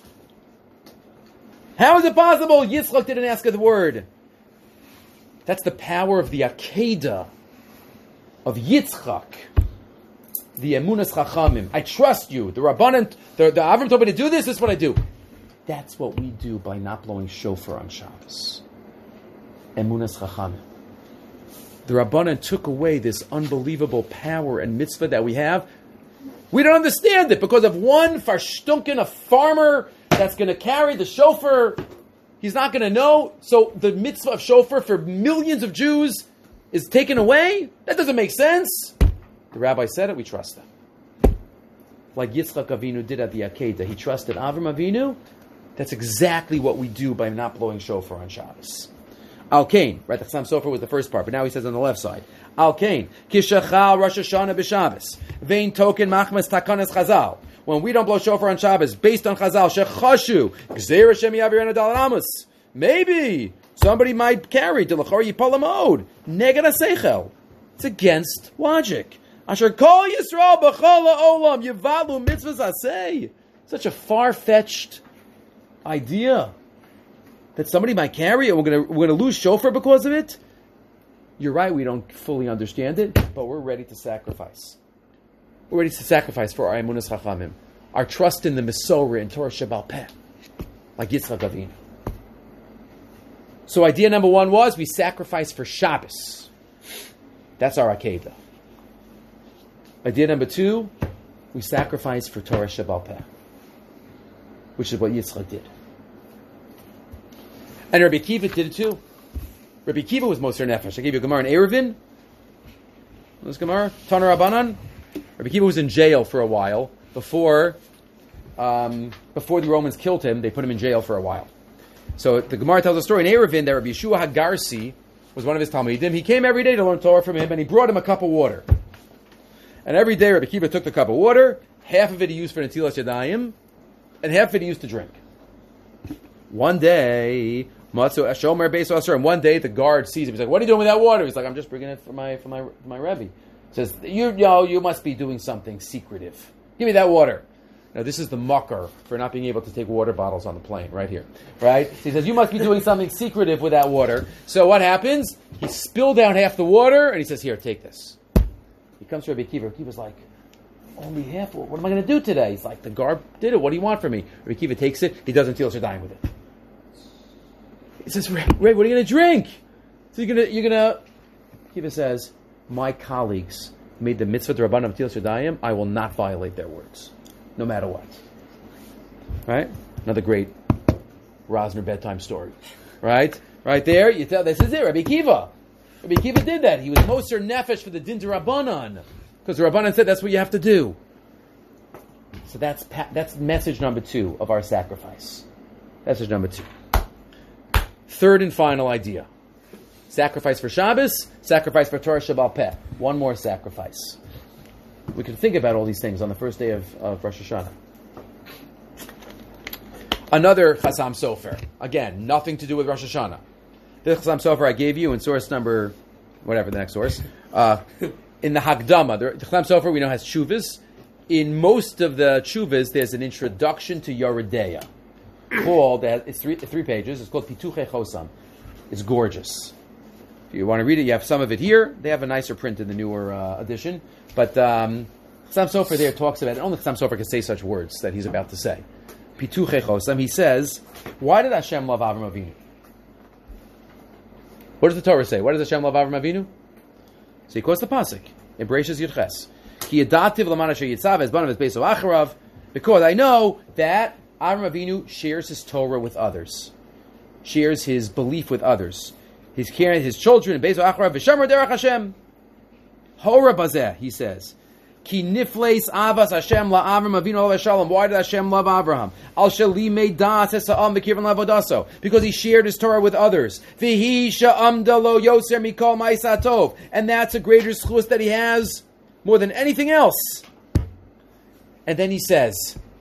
How is it possible Yitzchak didn't ask the word? That's the power of the Akedah of Yitzchak. The Emunas Chachamim. I trust you. The Rabbanan, the Avram told me to do this is what I do. That's what we do by not blowing shofar on Shabbos. Emunas Chachamim. The Rabbanan took away this unbelievable power and mitzvah that we have. We don't understand it because of one farstunken, a farmer that's going to carry the shofar. He's not going to know. So the mitzvah of shofar for millions of Jews is taken away? That doesn't make sense. The rabbi said it, we trust him. Like Yitzchak Avinu did at the Akedah. He trusted Avram Avinu. That's exactly what we do by not blowing shofar on Shabbos. Al Kain, right? The Chasam Sofer was the first part, but now he says on the left side. Al Kain, Kishachal Rosh Hashanah b'Shabbos, Vein Token Machmas Takanas Chazal. When we don't blow shofar on Shabbos, based on Chazal, Shechashu, Gzeir Hashem Yavirena Dal Amos. Maybe somebody might carry to Lachor Yipalamod, Neged HaSeichel. It's against logic. Asher Kol Yisrael B'Chol Olam Yivalu Mitzvahs Aseh. Such a far-fetched idea that somebody might carry it. We're going to lose shofar because of it. You're right. We don't fully understand it, but we're ready to sacrifice. We're ready to sacrifice for our emunas chachamim, our trust in the Mesorah and Torah Shebal Peh, like Yitzchak Avinu. So idea number one was we sacrifice for Shabbos. That's our Akedah. Idea number two, we sacrifice for Torah Shebal Peh, which is what Yitzchak did. And Rabbi Akiva did it too. Rabbi Akiva was Moser Nefesh. I gave you a Gemara in Eruvin. This Gemara, Tana Rabbanan. Rabbi Akiva was in jail for a while before the Romans killed him. They put him in jail for a while. So the Gemara tells a story in Eruvin that Rabbi Yeshua Hagarsi was one of his Talmidim. He came every day to learn Torah from him, and he brought him a cup of water. And every day Rabbi Akiva took the cup of water. Half of it he used for Netilas Yadayim, and half of it he used to drink. One day, and one day the guard sees him. He's like, "What are you doing with that water?" He's like, "I'm just bringing it for my Rebbe." He says, "You must be doing something secretive. Give me that water." Now this is the mucker for not being able to take water bottles on the plane, right here, right? He says, "You must be doing something secretive with that water." So what happens? He spilled out half the water, and he says, "Here, take this." He comes to Rabbi Akiva. Rabbi Akiva's like, "Only half. What am I going to do today?" He's like, "The guard did it. What do you want from me?" Rabbi Akiva takes it. He doesn't feel dying with it. He says, Ray, what are you going to drink? So you're going to... Akiva says, my colleagues made the mitzvah d'Rabbanan of Netilas Yadayim. I will not violate their words, no matter what. Right? Another great Rosner bedtime story. Right? Right there, you tell, this is it, Rabbi Akiva. Rabbi Akiva did that. He was Moser Nefesh for the Din d'Rabbanan. Because the Rabbanan said that's what you have to do. So that's message number 2 of our sacrifice. Message number 2. Third and final idea. Sacrifice for Shabbos, sacrifice for Torah Shebal Peh. One more sacrifice. We can think about all these things on the first day of Rosh Hashanah. Another Chasam Sofer. Again, nothing to do with Rosh Hashanah. This Chasam Sofer I gave you in source number whatever the next source. In the Hagdama, the Chassam Sofer we know has tshuvas. In most of the tshuvas, there's an introduction to Yoredeya. It's three pages. It's called Pituche Chosam. It's gorgeous. If you want to read it, you have some of it here. They have a nicer print in the newer edition. But Chassam Sofer there talks about it. Only Chassam Sofer can say such words that he's about to say. Pituche Chosam. He says, why did Hashem love Avram Avinu? What does the Torah say? Why does Hashem love Avram Avinu? So he quotes the pasuk in Bereshis Yudches. Ki yadativ l'man asher yitzav es banav es beiso acharav. Because I know that Avram Avinu shares his Torah with others, shares his belief with others. He's carrying his children in beiso acharav v'shamar derech Hashem. Hora bazeh, he says. Ki nifleis avas Hashem la'Avram Avinu alav shalom. Why did Hashem love Avraham? Al shalimei das esa'am b'kirvan lavodaso. Because he shared his Torah with others. V'hi sha'amda lo yoser mikol ma'isatov. And that's a greater schus that he has more than anything else. And then he says,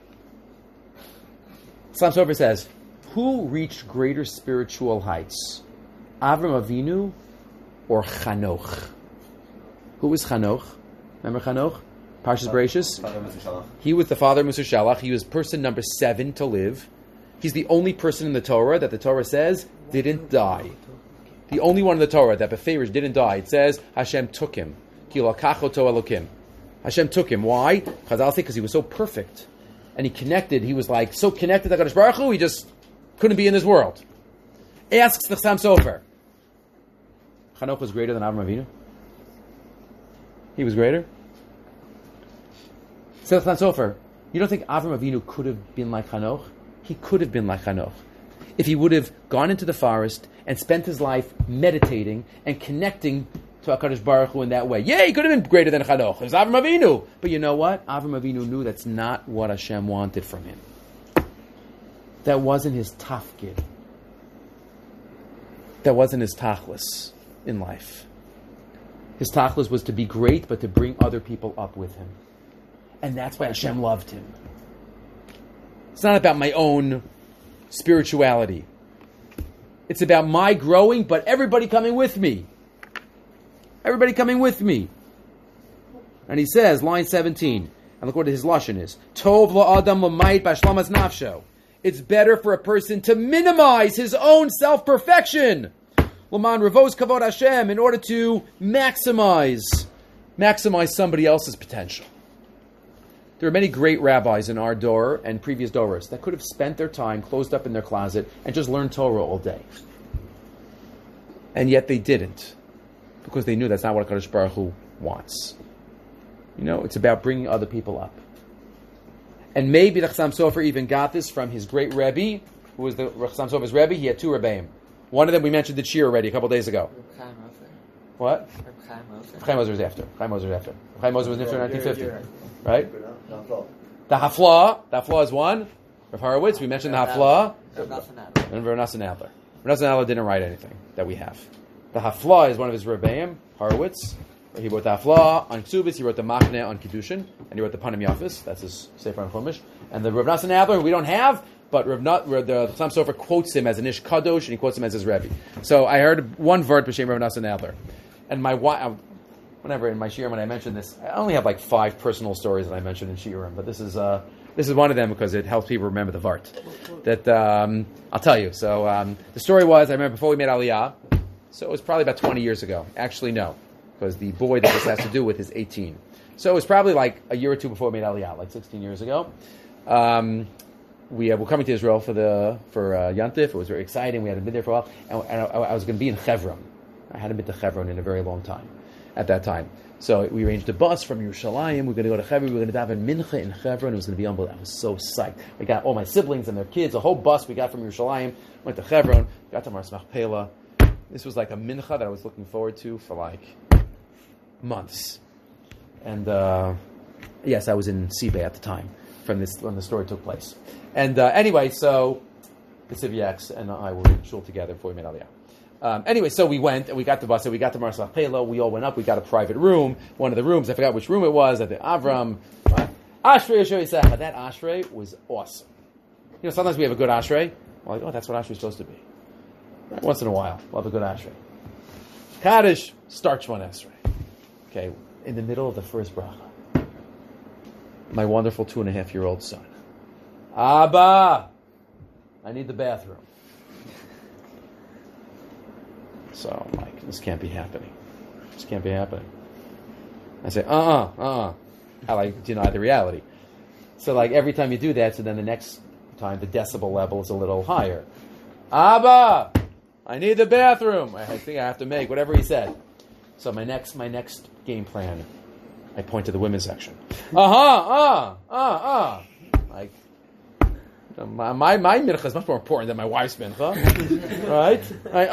Chassam Sofer says, who reached greater spiritual heights? Avram Avinu or Chanoch? Who was Chanoch? Remember Chanoch? Parshas Bereshis? He was the father of Musa Shalach. He was person number 7 to live. He's the only person in the Torah that the Torah says didn't die. The only one in the Torah that Beferish didn't die. It says Hashem took him. Ki lakacho to Elokim. Hashem took him. Why? Because he was so perfect. And he connected. He was like so connected to HaKadosh Baruch Hu, he just couldn't be in this world. Asks the Chassam Sofer. Chanoch was greater than Avram Avinu? He was greater? Says Chassam Sofer, you don't think Avram Avinu could have been like Chanoch? He could have been like Chanoch. If he would have gone into the forest and spent his life meditating and connecting to HaKadosh Baruch Hu in that way. Yeah, he could have been greater than Chanoch. It was Avram Avinu. But you know what? Avram Avinu knew that's not what Hashem wanted from him. That wasn't his tafkid. That wasn't his tachlis in life. His tachlis was to be great, but to bring other people up with him. And that's why Hashem loved him. It's not about my own spirituality. It's about my growing, but everybody coming with me. Everybody coming with me. And he says, line 17, and look what his lashon is. Tov la'adam l'mayit b'ashlamas nafsho. It's better for a person to minimize his own self-perfection. L'man revos kavod Hashem, in order to maximize somebody else's potential. There are many great rabbis in our Dor and previous Doros that could have spent their time closed up in their closet and just learned Torah all day. And yet they didn't, because they knew that's not what HaKadosh Baruch Hu wants. You know, it's about bringing other people up. And maybe the Chassam Sofer even got this from his great Rebbe, who was the Chassam Sofer's Rebbe. He had 2 Rebbeim. One of them we mentioned the Shir already a couple days ago. What? Chaim Ozer was after. Chaim Ozer was after. Chaim Ozer was in 1950. Right? The Haflah is one. Rav Horowitz, we mentioned the Haflah. And Rav Nassan Adler. Rav Nassan Adler didn't write anything that we have. The Haflah is one of his Rebbeim, Horowitz. He wrote the Haflah on Ksubis, he wrote the Machne on Kiddushin, and he wrote the Panim Yafis, that's his Sefer on Chumash. And the Rav Nassan Adler, we don't have, but the Chassam Sofer quotes him as an Ish Kadosh, and he quotes him as his Rebbe. So I heard one word b'shem Rav Nassan Adler. And my wife, whenever in my shiurim when I mention this, I only have like 5 personal stories that I mentioned in shiurim, but this is one of them because it helps people remember the Vart. That I'll tell you. So the story was, I remember before we made Aliyah, so it was probably about 20 years ago. Actually, no, because the boy that this has to do with is 18. So it was probably like a year or 2 before we made Aliyah, like 16 years ago. We were coming to Israel for Yantif. It was very exciting. We hadn't been there for a while, and I was going to be in Hebron. I hadn't been to Hebron in a very long time at that time. So we arranged a bus from Yerushalayim. We're going to go to Hebron. We're going to daven Mincha in Hebron. It was going to be unbelievable. I was so psyched. I got all my siblings and their kids, a whole bus we got from Yerushalayim, went to Hebron, got to Maras Machpelah. This was like a Mincha that I was looking forward to for like months. And yes, I was in Sibei at the time when the story took place. And anyway, so the Sibiaks and I were in shul together before we made Aliyah. Anyway, so we went and we got the bus and we got to Maras Machpelah. We all went up. We got a private room. One of the rooms, I forgot which room it was. At the Avram Ashrei Yosher Yisachar. That Ashrei was awesome. You know, sometimes we have a good Ashrei. We're like, oh, that's what Ashrei is supposed to be. Once in a while, we'll have a good Ashrei. Kaddish, start Shemona Esrei. Okay, in the middle of the first bracha, my wonderful 2.5-year-old son, Abba, I need the bathroom. So I'm like, this can't be happening. This can't be happening. I say, I like deny the reality. So like every time you do that, so then the next time the decibel level is a little higher. Abba, I need the bathroom. I think I have to make whatever he said. So my next game plan, I point to the women's section. Like my mincha is much more important than my wife's mincha, right?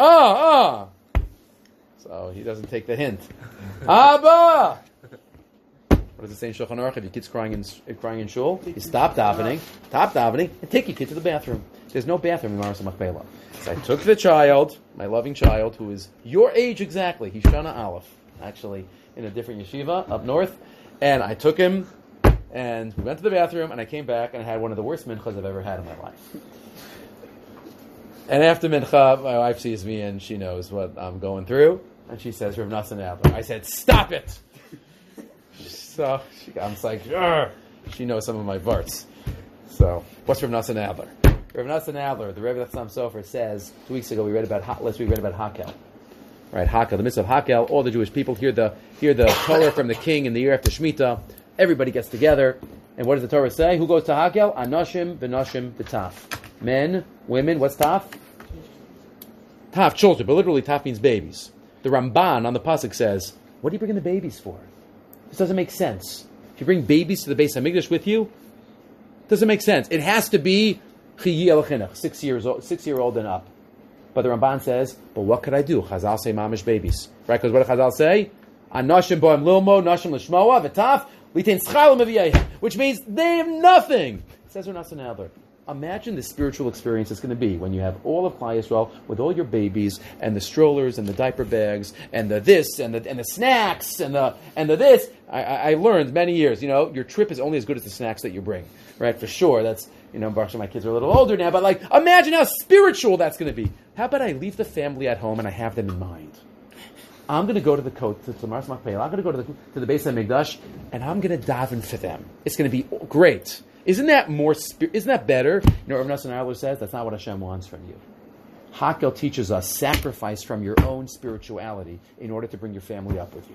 So he doesn't take the hint. Abba. What does it say in Shulchan Aruch? If your kid's crying in shul, you stop davening, and take your kid to the bathroom. There's no bathroom in Maras Machpelah. So I took the child, my loving child, who is your age exactly. He's Shana Aleph, actually, in a different yeshiva up north. And I took him, and we went to the bathroom, and I came back, and I had one of the worst minchas I've ever had in my life. And after mincha, my wife sees me, and she knows what I'm going through. And she says, Rav Nassan Adler. I said, stop it! So I'm like, Argh! She knows some of my varts. So what's Rav Nassan Adler? Rav Nassan Adler, the Rebbe of Chassam Sofer, says 2 weeks ago we read about Hakel, right? Hakel, the mitzvah of Hakel. All the Jewish people hear the Torah from the king in the year after Shemitah. Everybody gets together, and what does the Torah say? Who goes to Hakel? Anoshim v'noshim v'taf. Men, women. What's taf? Taf, children, but literally taf means babies. The Ramban on the pasuk says, "What are you bringing the babies for? This doesn't make sense. If you bring babies to the Beis Hamikdash with you, it doesn't make sense. It has to be 6-year-old and up." But the Ramban says, "But what could I do?" Chazal say mamish babies, right? Because what do Chazal say? Anashim boim lilmo, nashim lishmoa, v'taf litin schal meviyeh, which means they have nothing. Says Rav Nassan Adler. Imagine the spiritual experience it's going to be when you have all of Klal Yisrael with all your babies and the strollers and the diaper bags and the this and the snacks and the this. I learned many years, your trip is only as good as the snacks that you bring, right? For sure. That's, my kids are a little older now, but like, imagine how spiritual that's going to be. How about I leave the family at home and I have them in mind? I'm going to go to the Maras Machpelah. I'm going to go to the Beis Hamikdash and I'm going to daven for them. It's going to be great. Isn't that better? Rav Nassan Adler says that's not what Hashem wants from you. Hakel teaches us sacrifice from your own spirituality in order to bring your family up with you.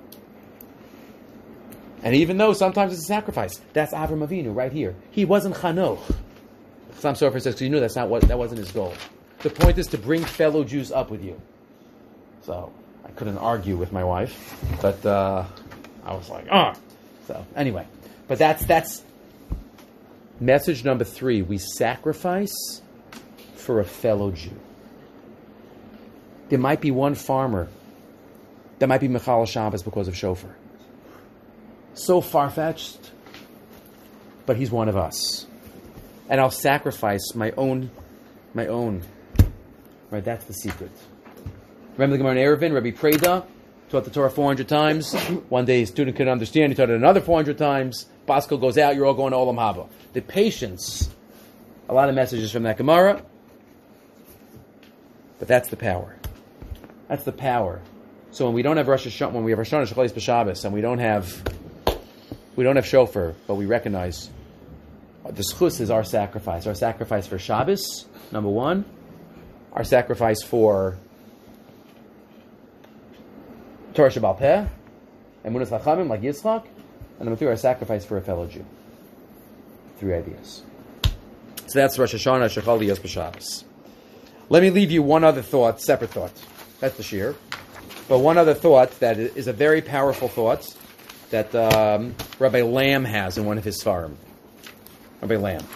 And even though sometimes it's a sacrifice, that's Avram Avinu right here. He wasn't Chanoch. Chassam Sofer says, because that wasn't his goal. The point is to bring fellow Jews up with you. So I couldn't argue with my wife, but I was like, So anyway, but that's message number 3. We sacrifice for a fellow Jew. There might be one farmer that might be Mechal Shabbos because of shofar. So far-fetched, but he's one of us. And I'll sacrifice my own. Right, that's the secret. Remember the Gemara in Eruvin, Rabbi Preda taught the Torah 400 times. One day a student couldn't understand, he taught it another 400 times. Baskel goes out, you're all going to Olam Haba. The patience, a lot of messages from that Gemara, but that's the power. That's the power. So when we don't have Rosh Hashanah, when we have Rosh Hashanah Shechales B'Shabbos, and we don't have shofar, but we recognize the schus is our sacrifice. Our sacrifice for Shabbos, number 1. Our sacrifice for Torah Shebaal Peh, and Emunas Chachamim like Yitzchak, and number 3, our sacrifice for a fellow Jew. 3 ideas. So that's Rosh Hashanah Shechal Liyos B'Shabbos. Let me leave you one other thought, separate thought. That's the shir. But one other thought that is a very powerful thought that Rabbi Lamb has in one of his Sfarim. Rabbi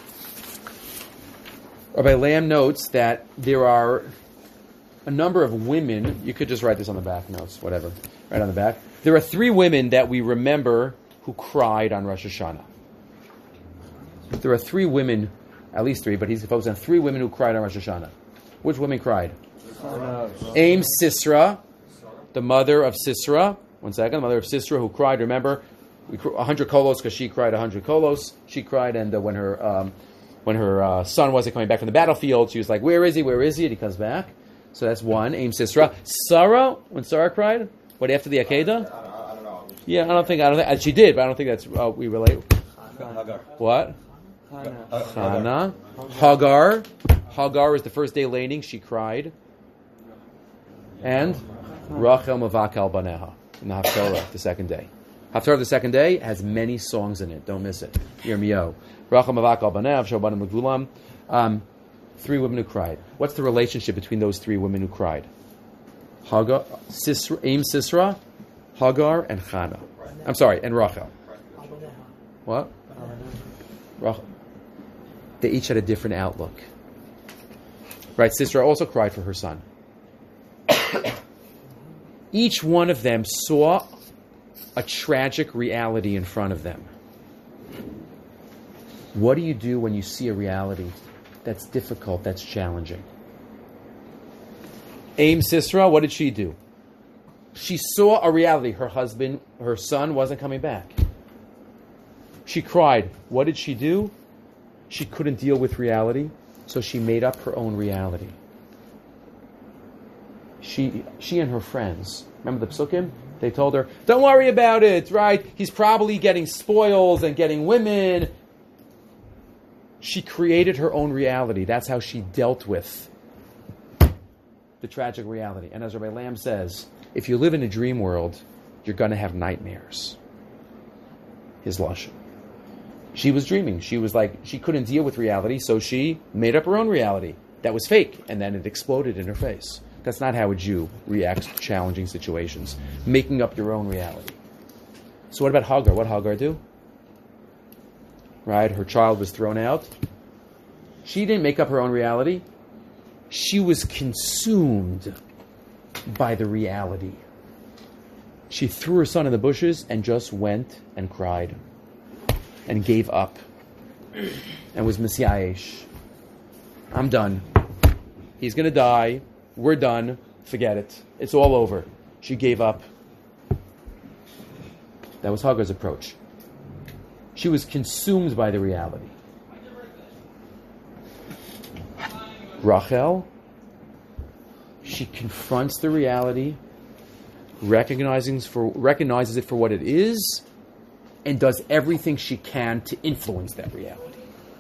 Lamb notes that there are a number of women, you could just write this on the back notes, whatever, right on the back. There are 3 women that we remember who cried on Rosh Hashanah. There are 3 women, at least 3, but he's focused on 3 women who cried on Rosh Hashanah. Which women cried? Aim Sisra, the mother of Sisra. One second, the mother of Sisra who cried. Remember, 100 kolos because she cried 100 kolos. She cried, and when her son wasn't coming back from the battlefield, she was like, "Where is he? Where is he?" And he comes back. So that's one. Aim Sisra. Sarah, when Sarah cried, what after the Akedah? I don't know. Yeah, I don't think she did, but I don't think that's we relate. Hagar. What? Hannah. Chana. Hagar is the first day laning. She cried. And Rachel Mavakal Baneha in the Haftarah, the second day. Haftarah of the second day has many songs in it. Don't miss it. Yirmiyahu. Rachel Mavakal Baneha, Shobanim Megulam. 3 women who cried. What's the relationship between those 3 women who cried? Hagar, Sisra, Hagar, and Chana. I'm sorry, and Rachel. What? Rachel. They each had a different outlook. Right, Sisra also cried for her son. Each one of them saw a tragic reality in front of them. What do you do when you see a reality that's difficult, that's challenging? Aim Sisra, what did she do? She saw a reality. Her son wasn't coming back. She cried. What did she do? She couldn't deal with reality, so she made up her own reality. She and her friends, remember the Psukim? They told her, don't worry about it, right? He's probably getting spoils and getting women. She created her own reality. That's how she dealt with the tragic reality. And as Rabbi Lamb says, if you live in a dream world, you're going to have nightmares. His lashon. She was dreaming. She was like, she couldn't deal with reality, so she made up her own reality. That was fake, and then it exploded in her face. That's not how a Jew reacts to challenging situations. Making up your own reality. So what about Hagar? What did Hagar do? Right? Her child was thrown out. She didn't make up her own reality. She was consumed by the reality. She threw her son in the bushes and just went and cried and gave up and was Messiah-ish. I'm done. He's going to die. We're done. Forget it. It's all over. She gave up. That was Hagar's approach. She was consumed by the reality. Rachel, she confronts the reality, recognizes it for what it is, and does everything she can to influence that reality.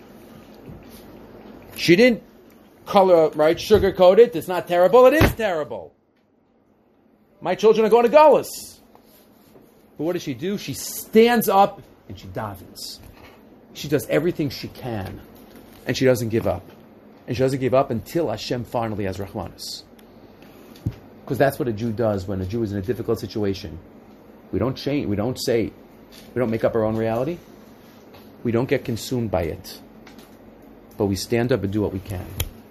She didn't sugarcoat it. It's not terrible. It is terrible. My children are going to Galus. But what does she do? She stands up and she davens. She does everything she can. And she doesn't give up. And she doesn't give up until Hashem finally has Rahmanis. Because that's what a Jew does when a Jew is in a difficult situation. We don't change. We don't make up our own reality. We don't get consumed by it. But we stand up and do what we can.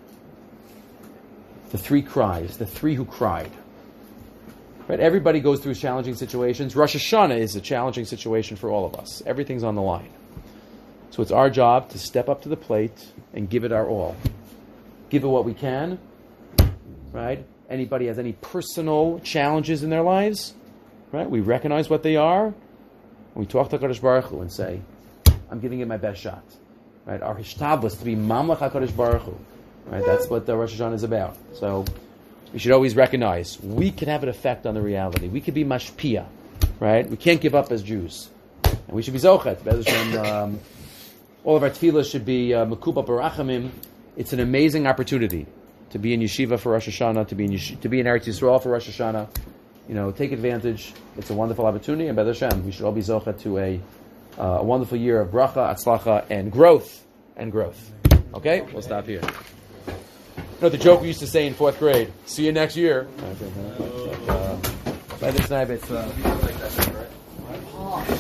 The 3 cries. The 3 who cried. Right? Everybody goes through challenging situations. Rosh Hashanah is a challenging situation for all of us. Everything's on the line. So it's our job to step up to the plate and give it our all. Give it what we can. Right? Anybody has any personal challenges in their lives? Right? We recognize what they are. We talk to HaKadosh Baruch Hu and say, I'm giving it my best shot. Right? Our hishtadlus to be mamlech HaKadosh Baruch Hu. Right? That's what the Rosh Hashanah is about. So we should always recognize we can have an effect on the reality. We could be mashpia. Right? We can't give up as Jews. And we should be zochet. All of our tefillah should be mekuba barachamim. It's an amazing opportunity to be in yeshiva for Rosh Hashanah, to be in Eretz Yisrael for Rosh Hashanah. Take advantage. It's a wonderful opportunity, and B'ez Hashem, we should all be zochet to a wonderful year of bracha, atzlacha, and growth. Okay, we'll stop here. The joke we used to say in 4th grade. See you next year. By this time, it's.